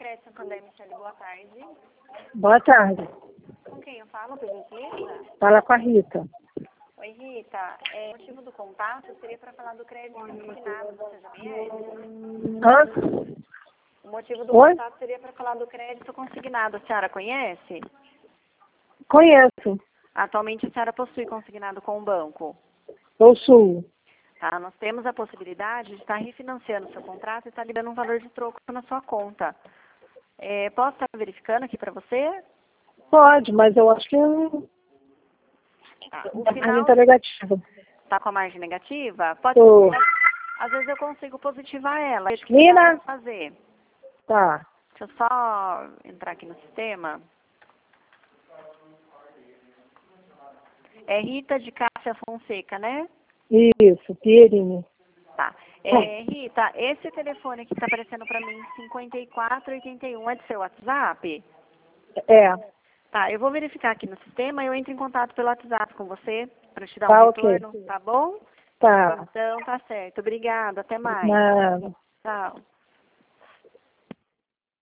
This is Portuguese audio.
Crédito Santander, Michele, boa tarde. Boa tarde. Com quem eu falo, por gentileza? Fala com a Rita. Oi, Rita. O motivo do contato seria para falar do crédito consignado, você já conhece? Hã? O motivo do Oi? contato seria para falar do crédito consignado. A senhora conhece? Conheço. Atualmente a senhora possui consignado com o banco. Possuo. Tá? Nós temos a possibilidade de estar refinanciando o seu contrato e estar liberando um valor de troco na sua conta. Posso estar verificando aqui para você? Pode, mas eu acho que Tá. O a final margem tá negativa. está com a margem negativa? Pode Tô. Às vezes eu consigo positivar ela. Vejo o que Nina? dá pra fazer. Tá. Deixa eu só entrar aqui no sistema. É Rita de Cássia Fonseca, né? Isso, Pierine. Tá. Rita, esse telefone aqui que está aparecendo para mim, 5481, é do seu WhatsApp? É. Tá, eu vou verificar aqui no sistema e eu entro em contato pelo WhatsApp com você para te dar Tá, um ok. retorno, tá bom? Tá. Então, tá certo. Obrigada, até mais. Nada. Tchau.